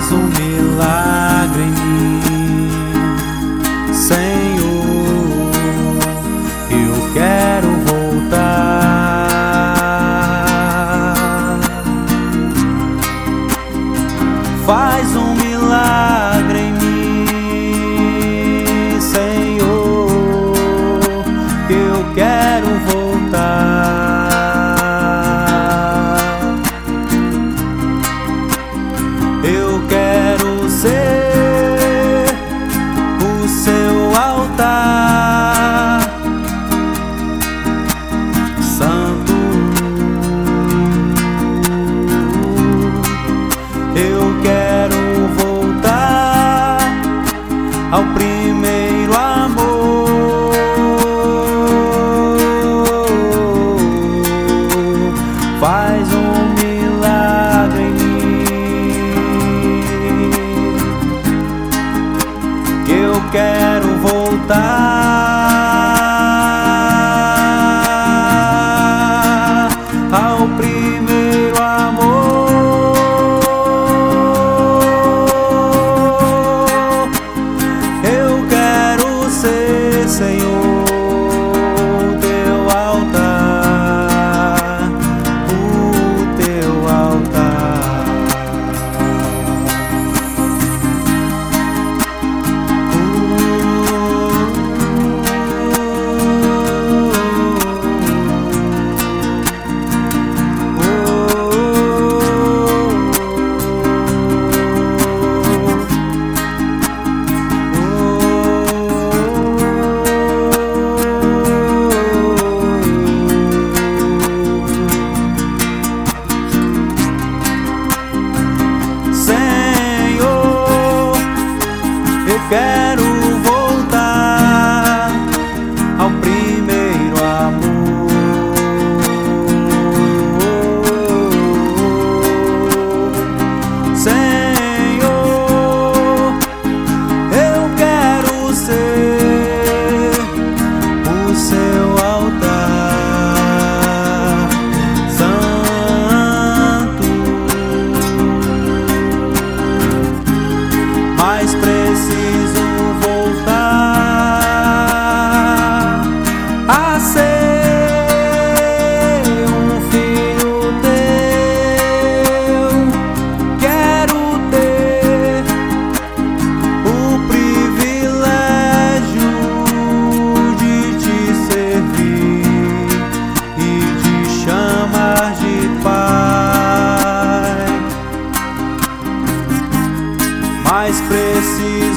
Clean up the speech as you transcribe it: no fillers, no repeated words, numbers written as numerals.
Faz um milagre em mim, Senhor. Eu quero voltar. Faz um milagre em mim, Senhor. Eu quero voltar. Eu quero ser o seu altar santo. Eu quero voltar ao primeiro amor. Faz um milagre em mim, que eu quero voltar ao primeiro amor. Eu quero ser, Senhor, teu altar, o teu altar. Quero voltar ao primeiro amor. Senhor, eu quero ser o seu altar santo, mas preciso voltar a ser um filho teu. Quero ter o privilégio de te servir e te chamar de Pai, mas preciso